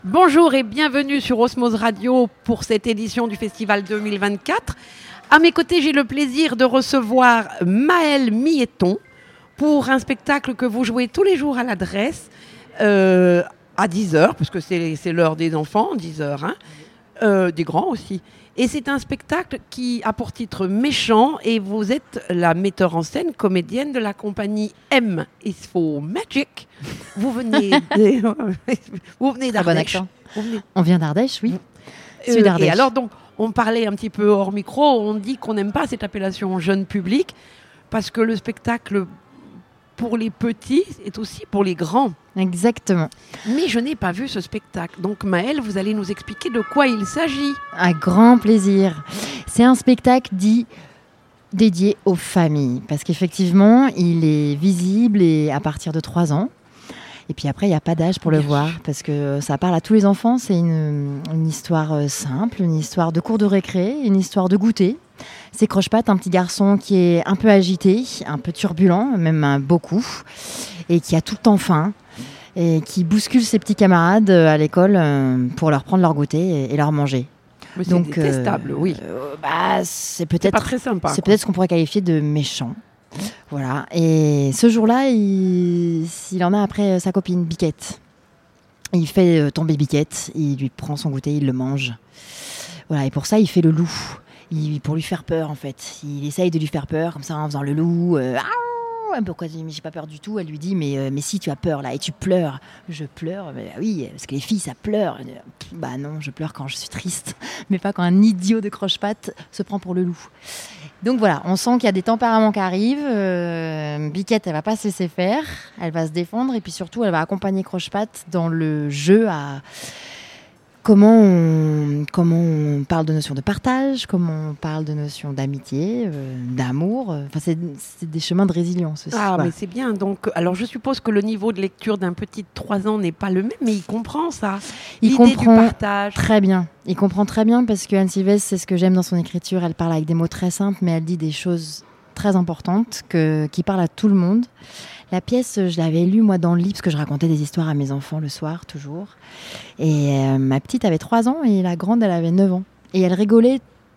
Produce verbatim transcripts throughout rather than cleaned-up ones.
Bonjour et bienvenue sur Osmose Radio pour cette édition du Festival deux mille vingt-quatre. À mes côtés, j'ai le plaisir de recevoir Maëlle Mieton pour un spectacle que vous jouez tous les jours à l'adresse euh, à dix heures, parce que c'est, c'est l'heure des enfants, dix heures, hein, euh, des grands aussi. Et c'est un spectacle qui a pour titre Méchant et vous êtes la metteur en scène, comédienne de la compagnie M is for Magic. Vous venez, de, vous venez d'Ardèche. Bon vous venez... On vient d'Ardèche, oui. Euh, Suis d'Ardèche. Et alors donc, on parlait un petit peu hors micro, on dit qu'on n'aime pas cette appellation jeune public parce que le spectacle pour les petits est aussi pour les grands. Exactement. Mais je n'ai pas vu ce spectacle. Donc Maëlle, vous allez nous expliquer de quoi il s'agit. Un grand plaisir. C'est un spectacle dit dédié aux familles. Parce qu'effectivement, il est visible et à partir de trois ans. Et puis après, il n'y a pas d'âge pour le Bien voir. sûr. Parce que ça parle à tous les enfants. C'est une, une histoire simple, une histoire de cours de récré, une histoire de goûter. C'est Croche-Patte, un petit garçon qui est un peu agité, un peu turbulent, même un beaucoup, et qui a tout le temps faim, et qui bouscule ses petits camarades à l'école euh, pour leur prendre leur goûter et, et leur manger. Mais c'est Donc, détestable, euh, oui. euh, bah, c'est C'est peut-être, pas très sympa. c'est quoi. peut-être ce qu'on pourrait qualifier de méchant. Voilà. Et ce jour-là, il, il en a après sa copine Biquette. Il fait tomber Biquette, il lui prend son goûter, il le mange. Voilà. Et pour ça, il fait le loup. Il, pour lui faire peur, en fait. Il essaye de lui faire peur, comme ça, en faisant le loup. Euh, ah, pourquoi tu dis, mais j'ai pas peur du tout. Elle lui dit, mais, euh, mais si, tu as peur, là, et tu pleures. Je pleure, mais, oui, parce que les filles, ça pleure. Bah non, je pleure quand je suis triste, mais pas quand un idiot de croche-patte se prend pour le loup. Donc voilà, on sent qu'il y a des tempéraments qui arrivent. Euh, Biquette, elle va pas se laisser faire. Elle va se défendre, et puis surtout, elle va accompagner croche-patte dans le jeu à... Comment on, comment on parle de notion de partage, comment on parle de notion d'amitié, euh, d'amour. Enfin, c'est, c'est des chemins de résilience aussi. Ah, Voilà. mais c'est bien. Donc, alors, je suppose que le niveau de lecture d'un petit de trois ans n'est pas le même, mais il comprend ça. Il L'idée comprend du partage. très bien. Il comprend très bien parce que Anne Sylvestre, c'est ce que j'aime dans son écriture. Elle parle avec des mots très simples, mais elle dit des choses très importantes que, qui parlent à tout le monde. La pièce, je l'avais lue moi dans le lit parce que je racontais des histoires à mes enfants le soir, toujours. Et euh, ma petite avait trois ans et la grande, elle avait neuf ans. Et elles rigolaient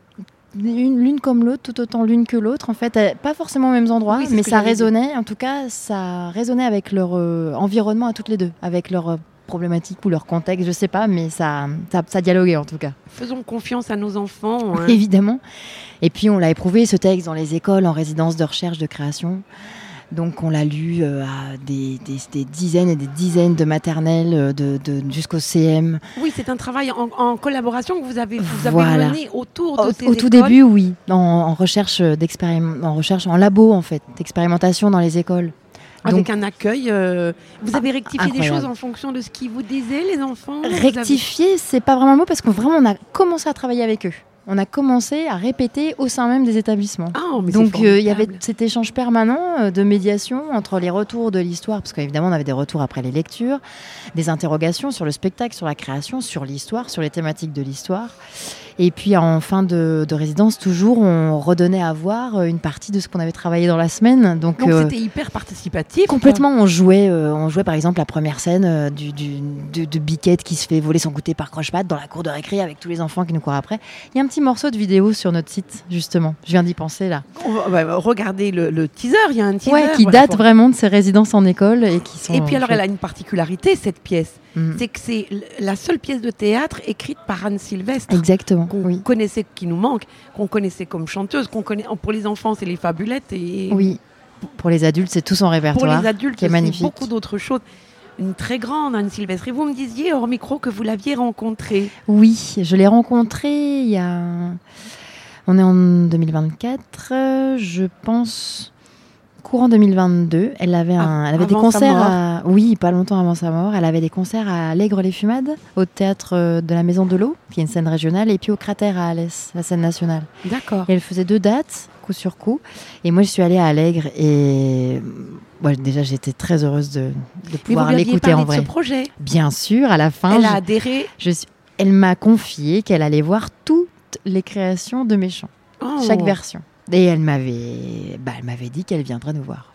l'une, l'une comme l'autre, tout autant l'une que l'autre. En fait, elles- pas forcément aux mêmes endroits, Oui, c'est mais ce que ça j'allais dire. résonnait. En tout cas, ça résonnait avec leur euh, environnement à toutes les deux, avec leur euh, problématique ou leur contexte, je sais pas, mais ça, ça, ça dialoguait en tout cas. Faisons confiance à nos enfants. hein. Évidemment. Et puis on l'a éprouvé ce texte dans les écoles, en résidence de recherche, de création. Donc on l'a lu euh, à des, des, des dizaines et des dizaines de maternelles euh, de, de, jusqu'au C M. Oui, c'est un travail en, en collaboration que vous avez, vous avez Voilà. mené autour de Au, ces au tout écoles. début, oui, en, en recherche d'expériment, en recherche en labo en fait, d'expérimentation dans les écoles. Avec Donc, un accueil. euh, vous avez rectifié des incroyable. choses en fonction de ce qu'ils vous disaient, les enfants Vous avez- rectifier, c'est pas vraiment le mot parce qu'on vraiment on a commencé à travailler avec eux. On a commencé à répéter au sein même des établissements. Ah, mais Donc c'est euh, il y avait formidable. cet échange permanent euh, de médiation entre les retours de l'histoire, parce qu'évidemment on avait des retours après les lectures, des interrogations sur le spectacle, sur la création, sur l'histoire, sur les thématiques de l'histoire. Et puis en fin de, de résidence, toujours, on redonnait à voir une partie de ce qu'on avait travaillé dans la semaine. Donc, Donc euh, c'était hyper participatif. complètement, on jouait, euh, on jouait par exemple la première scène euh, du, du, de, de Biquette qui se fait voler son goûter par Croche-Patte dans la cour de récré avec tous les enfants qui nous courent après. Il y a un petit morceau de vidéo sur notre site, justement. Je viens d'y penser là. On va- bah, regardez le, le teaser, il y a un teaser. Ouais, qui voilà, date pour- vraiment de ses résidences en école et qui sont. Et puis alors, elle chouettes. a une particularité, cette pièce. Mhm. C'est que c'est l- la seule pièce de théâtre écrite par Anne Sylvestre. Exactement. Qu'on Oui. connaissait, qui nous manque, qu'on connaissait comme chanteuse, qu'on connaît. Pour les enfants, c'est les fabulettes et Oui. Pour les adultes, c'est tout son pour répertoire. les adultes, qui est c'est magnifique. beaucoup d'autres choses. Une très grande Anne Sylvestre. Et vous me disiez hors micro que vous l'aviez rencontrée. Oui, je l'ai rencontrée il y a. On est en deux mille vingt-quatre, euh, je pense. Courant deux mille vingt-deux, elle avait, un, elle avait des Avant sa concerts mort. à, oui, pas longtemps avant sa mort, elle avait des concerts à Allègre-les-Fumades, au théâtre euh, de la Maison de l'Eau, qui est une scène régionale, et puis au Cratère à Alès, la scène nationale. D'accord. Et elle faisait deux dates, coup sur coup, et moi je suis allée à Allègre, et ouais, déjà j'étais très heureuse de, de Mais vous pouvoir lui aviez l'écouter parlé en de vrai. ce projet. Bien sûr, à la fin, Elle a je- adhéré. je suis- elle m'a confié qu'elle allait voir toutes les créations de Méchant, Oh. chaque version. Et elle m'avait, bah, elle m'avait dit qu'elle viendrait nous voir, voilà.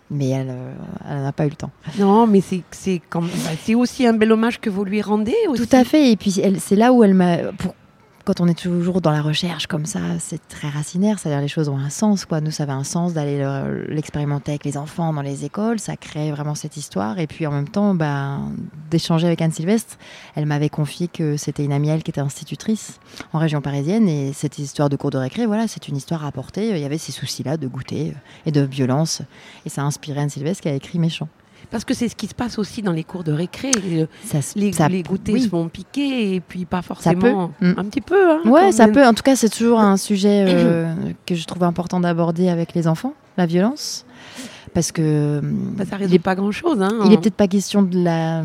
Mais elle n'a pas eu le temps. Non, mais c'est, c'est, quand même, bah, c'est aussi un bel hommage que vous lui rendez aussi. Tout à fait. Et puis, elle, c'est là où elle m'a... Pour, quand on est toujours dans la recherche comme ça, c'est très racinaire, c'est-à-dire les choses ont un sens, quoi. Nous, ça avait un sens d'aller le, l'expérimenter avec les enfants dans les écoles, ça crée vraiment cette histoire. Et puis en même temps, bah, d'échanger avec Anne Sylvestre, elle m'avait confié que c'était une amie elle qui était institutrice en région parisienne, et cette histoire de cours de récré, voilà, c'est une histoire à apporter. Il y avait ces soucis-là de goûter et de violence, et ça a inspiré Anne Sylvestre qui a écrit Méchant. Parce que c'est ce qui se passe aussi dans les cours de récré. Ça, les, ça, les goûters oui. se font piquer et puis pas forcément... Ça peut. Un petit peu. Hein, ouais, ça même. peut. En tout cas, c'est toujours un sujet euh, que je trouve important d'aborder avec les enfants, la violence. Parce que... Bah, ça ne résout est, pas grand-chose. Hein, il n'est peut-être pas question de la,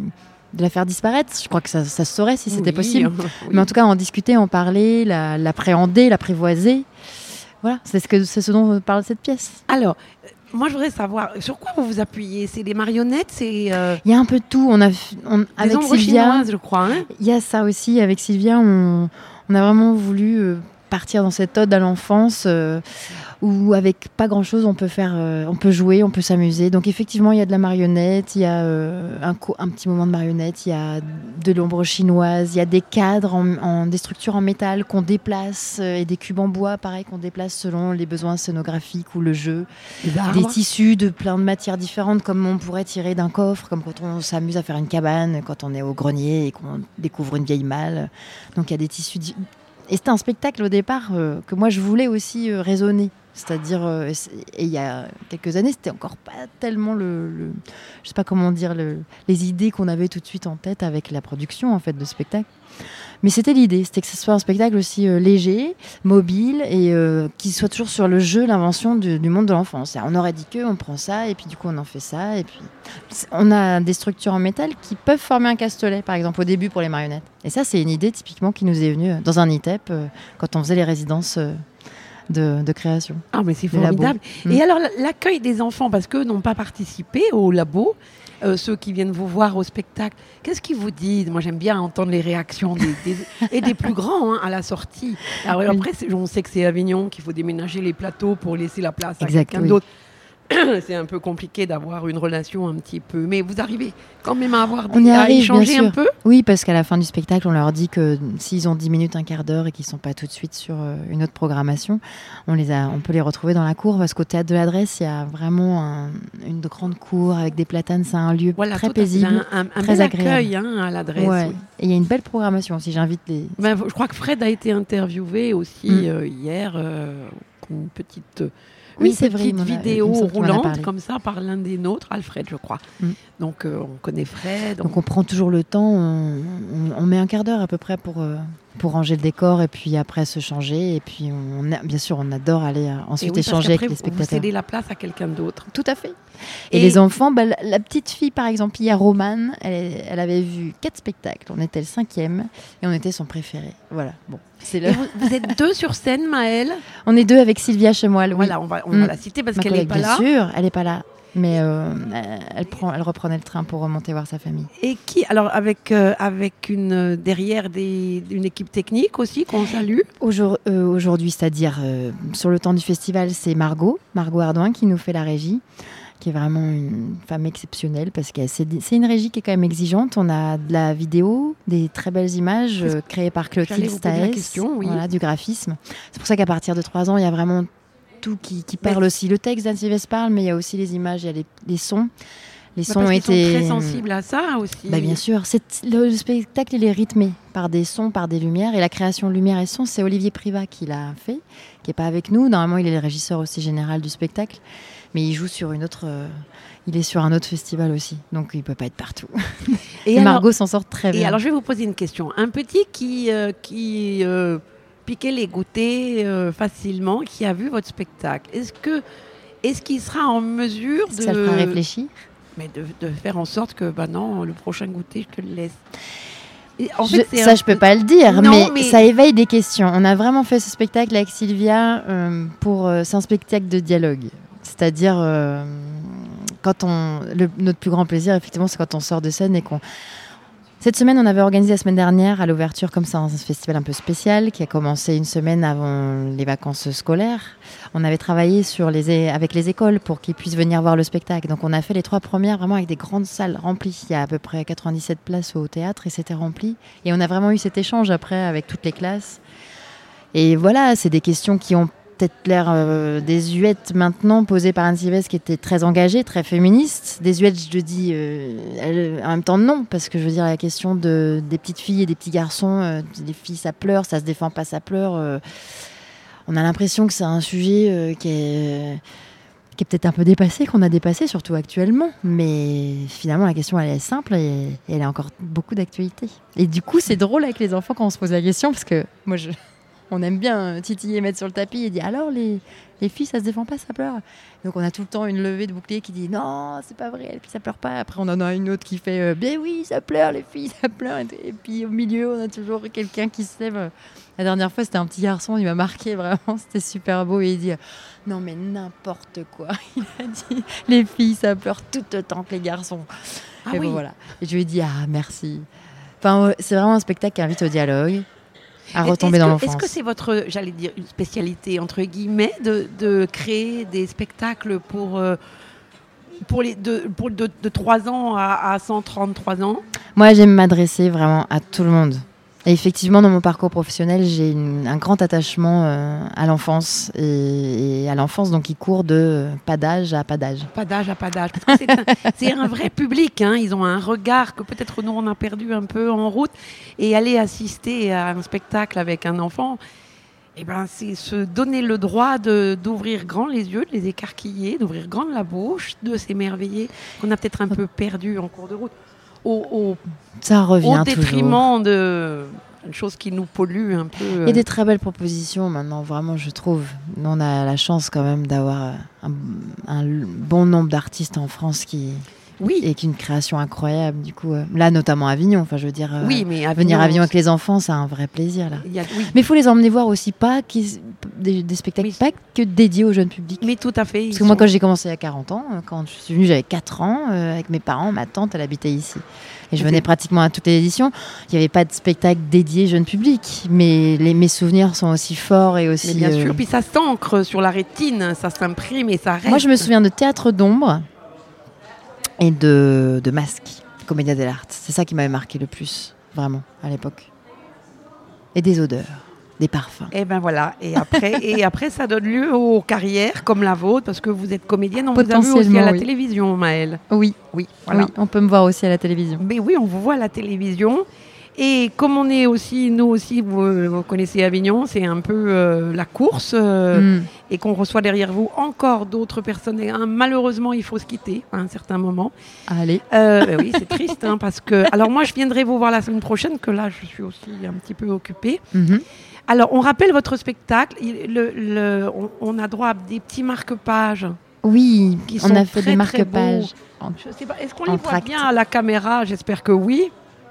de la faire disparaître. Je crois que ça, ça se saurait si c'était oui, possible. oui. Mais en tout cas, en discuter, en parler, la, l'appréhender, l'apprivoiser. Voilà, c'est ce, que, c'est ce dont parle cette pièce. Alors... Moi, je voudrais savoir, sur quoi vous vous appuyez ? C'est des marionnettes, c'est... Euh... Il y a un peu de tout. On a, on, des avec ombres Sylvia, chinoises, je crois. Hein, il y a ça aussi. Avec Sylvia, on, on a vraiment voulu euh, partir dans cette ode à l'enfance euh, où, avec pas grand-chose, on peut faire, euh, on peut jouer, on peut s'amuser. Donc, effectivement, il y a de la marionnette, il y a euh, un, co- un petit moment de marionnette, il y a de l'ombre chinoise, il y a des cadres, en, en, des structures en métal qu'on déplace euh, et des cubes en bois, pareil, qu'on déplace selon les besoins scénographiques ou le jeu. Des tissus de plein de matières différentes, comme on pourrait tirer d'un coffre, comme quand on s'amuse à faire une cabane, quand on est au grenier et qu'on découvre une vieille malle. Donc, il y a des tissus... Di- et c'était un spectacle au départ euh, que moi je voulais aussi euh, raisonner. C'est-à-dire, euh, et il y a quelques années, c'était encore pas tellement le, le je sais pas comment dire, le, les idées qu'on avait tout de suite en tête avec la production en fait de spectacle. Mais c'était l'idée, c'était que ce soit un spectacle aussi euh, léger, mobile et euh, qui soit toujours sur le jeu, l'invention du, du monde de l'enfance. On aurait dit que on prend ça et puis du coup on en fait ça et puis on a des structures en métal qui peuvent former un castelet, par exemple au début pour les marionnettes. Et ça c'est une idée typiquement qui nous est venue dans un I T E P euh, quand on faisait les résidences. Euh, De, de création. Ah, mais c'est formidable. Et mmh. alors, l'accueil des enfants, parce qu'eux n'ont pas participé au labo, euh, ceux qui viennent vous voir au spectacle, qu'est-ce qu'ils vous disent ? Moi, j'aime bien entendre les réactions des, des, et des plus grands hein, à la sortie. Alors, oui. Après, on sait que c'est Avignon, qu'il faut déménager les plateaux pour laisser la place à exact, quelqu'un oui. d'autre. C'est un peu compliqué d'avoir une relation un petit peu... Mais vous arrivez quand même à avoir des, on y à arrive, échanger un peu ? Oui, parce qu'à la fin du spectacle, on leur dit que s'ils ont dix minutes, un quart d'heure et qu'ils ne sont pas tout de suite sur une autre programmation, on, les a, on peut les retrouver dans la cour parce qu'au Théâtre de l'Adresse, il y a vraiment un, une grande cour avec des platanes. C'est un lieu voilà, très paisible, un, un, un très bel agréable. accueil hein, à l'Adresse. Ouais. Oui. Et il y a une belle programmation aussi, j'invite les... Ben, je crois que Fred a été interviewé aussi mm. euh, hier, euh, une petite... Oui, une c'est petite vrai, vidéo roulante comme ça par l'un des nôtres, Alfred, je crois. Mm. Donc euh, on connaît Fred. Donc on... donc on prend toujours le temps, on, on, on met un quart d'heure à peu près pour, euh, pour ranger le décor et puis après se changer. Et puis on a, bien sûr, on adore aller euh, ensuite oui, échanger avec les spectateurs. Vous cédez la place à quelqu'un d'autre. Tout à fait. Et, et les enfants, bah, la, la petite fille par exemple, hier, Romane, elle, elle avait vu quatre spectacles. On était le cinquième et on était son préféré. Voilà, bon. C'est le... vous, vous êtes deux sur scène, Maëlle ? On est deux avec Sylvia Chemoil. Oui. Voilà, on va, on mmh. va la citer parce Ma qu'elle n'est pas bien là. Bien sûr, elle n'est pas là. Mais euh, elle, prend, elle reprenait le train pour remonter voir sa famille. Et qui, alors avec, euh, avec une, derrière des, une équipe technique aussi qu'on salue Aujourd, euh, Aujourd'hui, c'est-à-dire euh, sur le temps du festival, c'est Margot, Margot Ardouin qui nous fait la régie, qui est vraiment une femme exceptionnelle parce que c'est, c'est une régie qui est quand même exigeante. On a de la vidéo, des très belles images euh, créées par Clotilde Staes, oui. voilà, du graphisme. C'est pour ça qu'à partir de trois ans, il y a vraiment tout qui, qui parle mais... aussi. Le texte d'Anne Sylvestre parle, mais il y a aussi les images, il y a les, les sons. Les bah sons ont été sont très sensibles à ça aussi. Bah bien sûr, c'est, le, le spectacle il est rythmé par des sons, par des lumières, et la création de lumière et son, c'est Olivier Privat qui l'a fait, qui est pas avec nous. Normalement, il est le régisseur aussi général du spectacle, mais il joue sur une autre. Euh, il est sur un autre festival aussi, donc il peut pas être partout. Et, et alors, Margot s'en sort très bien. Et alors, je vais vous poser une question. Un petit qui euh, qui euh, piquait les goûters euh, facilement, qui a vu votre spectacle, est-ce que est-ce qu'il sera en mesure est-ce de ça le fera réfléchir? Mais de, de faire en sorte que, bah non, le prochain goûter, je te le laisse. Et en fait, je, ça, un... je peux pas le dire, non, mais, mais ça éveille des questions. On a vraiment fait ce spectacle avec Sylvia euh, pour... Euh, c'est un spectacle de dialogue. C'est-à-dire, euh, quand on... Le, notre plus grand plaisir, effectivement, c'est quand on sort de scène et qu'on... Cette semaine, on avait organisé la semaine dernière à l'ouverture comme ça un festival un peu spécial qui a commencé une semaine avant les vacances scolaires. On avait travaillé sur les, avec les écoles pour qu'ils puissent venir voir le spectacle. Donc on a fait les trois premières vraiment avec des grandes salles remplies. Il y a à peu près quatre-vingt-dix-sept places au théâtre et c'était rempli. Et on a vraiment eu cet échange après avec toutes les classes. Et voilà, c'est des questions qui ont peut-être l'air euh, désuètes maintenant, posées par Anne Sylvestre qui était très engagée, très féministe. Désuètes, je le dis euh, elle, en même temps non, parce que je veux dire la question de, des petites filles et des petits garçons, euh, les filles ça pleure, ça se défend pas, ça pleure. Euh, on a l'impression que c'est un sujet euh, qui est, qui est peut-être un peu dépassé, qu'on a dépassé, surtout actuellement. Mais finalement la question elle est simple et, et elle a encore beaucoup d'actualité. Et du coup c'est drôle avec les enfants quand on se pose la question, parce que moi je... On aime bien titiller, mettre sur le tapis et dire alors les, les filles ça se défend pas, ça pleure. Donc on a tout le temps une levée de bouclier qui dit non c'est pas vrai, les filles ça pleure pas. Après on en a une autre qui fait euh, bien oui ça pleure les filles ça pleure. Et puis au milieu on a toujours quelqu'un qui se lève. La dernière fois c'était un petit garçon, il m'a marqué vraiment, c'était super beau et il dit non mais n'importe quoi. Il a dit les filles ça pleure tout autant que les garçons. Ah et oui. Bon, voilà. Et je lui ai dit ah merci. Enfin c'est vraiment un spectacle qui invite au dialogue. À retomber dans l'enfance. Est-ce que c'est votre, j'allais dire, une spécialité, entre guillemets, de, de créer des spectacles pour, euh, pour, les, de, pour de, de trois ans à, à cent trente-trois ans ? Moi, j'aime m'adresser vraiment à tout le monde. Et effectivement, dans mon parcours professionnel, j'ai une, un grand attachement euh, à l'enfance. Et, et à l'enfance, donc, qui court de euh, pas d'âge à pas d'âge. Pas d'âge à pas d'âge. Parce que c'est, un, c'est un vrai public. Hein. Ils ont un regard que peut-être nous, on a perdu un peu en route. Et aller assister à un spectacle avec un enfant, eh ben, c'est se donner le droit de, d'ouvrir grand les yeux, de les écarquiller, d'ouvrir grand la bouche, de s'émerveiller, qu'on a peut-être un peu perdu en cours de route. Au, au, ça revient au détriment de une chose qui nous pollue un peu. Il y a des très belles propositions maintenant, vraiment, je trouve. Nous, on a la chance quand même d'avoir un, un bon nombre d'artistes en France qui... Oui. Et qu'une création incroyable, du coup. Euh, là, notamment à Avignon. Enfin, je veux dire, euh, oui, mais Avignon, venir à Avignon avec les enfants, c'est un vrai plaisir, là. Y a, oui. Mais il faut les emmener voir aussi, pas qui, des, des spectacles mais, pas que dédiés au jeune public. Mais tout à fait. Parce que sont... moi, quand j'ai commencé à quarante ans, quand je suis venue, j'avais quatre ans, euh, avec mes parents, ma tante, elle habitait ici. Et je venais pratiquement à toutes les éditions. Il n'y avait pas de spectacle dédié jeune public, mais les, mes souvenirs sont aussi forts et aussi... Mais bien euh... sûr, puis ça s'ancre sur la rétine, ça s'imprime et ça reste. Moi, je me souviens de Théâtre d'ombre et de, de Masque, Commedia dell'arte. C'est ça qui m'avait marqué le plus, vraiment, à l'époque. Et des odeurs, des parfums. Et ben voilà. Et après, et après, ça donne lieu aux carrières comme la vôtre, parce que vous êtes comédienne. On vous a vu aussi à la oui. télévision, Maëlle. Oui, oui, voilà. Oui, on peut me voir aussi à la télévision. Mais oui, on vous voit à la télévision. Et comme on est aussi, nous aussi, vous, vous connaissez Avignon, c'est un peu euh, la course, euh, mm. et qu'on reçoit derrière vous encore d'autres personnes. Et, hein, malheureusement, il faut se quitter à un certain moment. Allez. Euh, ben oui, c'est triste, hein, parce que... Alors moi, je viendrai vous voir la semaine prochaine, que là, je suis aussi un petit peu occupée. Mm-hmm. Alors, on rappelle votre spectacle. Le, le, on, on a droit à des petits marque-pages. Oui, qui on sont a fait très, des marque-pages. En, je sais pas, est-ce qu'on les voit bien à la caméra ? J'espère que oui.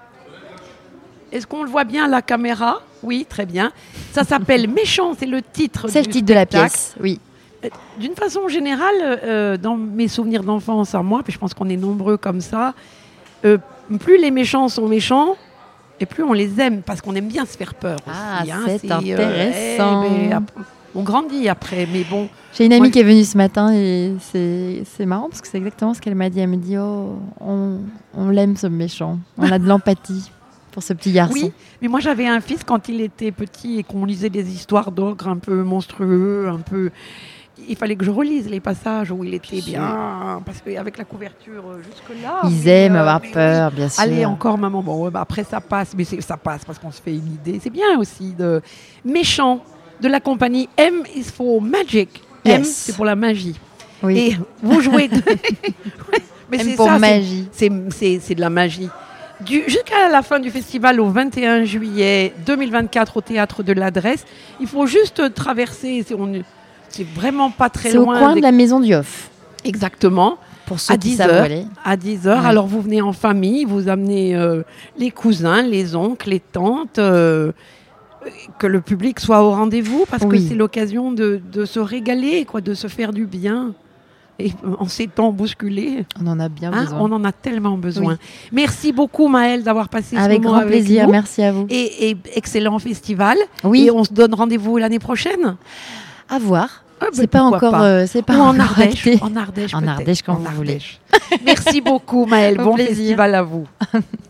Est-ce qu'on le voit bien à la caméra ? Oui, très bien. Ça s'appelle Méchant, c'est le titre. C'est du le titre de la pièce, oui. D'une façon générale, euh, dans mes souvenirs d'enfance à moi, puis je pense qu'on est nombreux comme ça, euh, plus les méchants sont méchants, et plus on les aime, parce qu'on aime bien se faire peur ah, aussi. Ah, c'est, c'est intéressant. Euh, eh, après, on grandit après, mais bon. J'ai une amie moi, qui est venue ce matin et c'est, c'est marrant parce que c'est exactement ce qu'elle m'a dit. Elle me dit, oh, on, on l'aime ce méchant, on a de l'empathie pour ce petit garçon. Oui, mais moi j'avais un fils quand il était petit et qu'on lisait des histoires d'ogres un peu monstrueux, un peu... Il fallait que je relise les passages où il était bien, bien parce qu'avec la couverture jusque-là... Ils aiment euh, avoir peur, oui. bien sûr. Allez, encore maman, bon, ouais, bah, après ça passe, mais c'est, ça passe parce qu'on se fait une idée. C'est bien aussi de... Méchant, de la compagnie M is for Magic. Yes. M, c'est pour la magie. Oui. Et vous jouez... De... mais M c'est pour ça, magie. C'est, c'est, c'est, c'est de la magie. Du, jusqu'à la fin du festival, au vingt et un juillet deux mille vingt-quatre, au Théâtre de l'Adresse, il faut juste traverser... C'est, on, c'est vraiment pas très c'est loin. C'est au coin des... de la Maison du Hof. Exactement. Pour ceux à qui dix savent heures, aller. À dix heures. Ouais. Alors, vous venez en famille, vous amenez euh, les cousins, les oncles, les tantes, euh, que le public soit au rendez-vous, parce oui. que c'est l'occasion de, de se régaler, quoi, de se faire du bien. Et en ces temps bousculés, On en a bien hein, besoin. on en a tellement besoin. Oui. Merci beaucoup Maëlle d'avoir passé Avec ce moment grand avec plaisir, nous. merci à vous. Et, et excellent festival. Oui. Et on se donne rendez-vous l'année prochaine. À voir. Ah, ben, C'est pas pourquoi encore, pas. euh, c'est pas Ou en encore Ardèche. acté. En Ardèche, En peut-être. Ardèche, quand En vous Ardèche. Merci beaucoup Maëlle. Au Bon plaisir. festival à vous.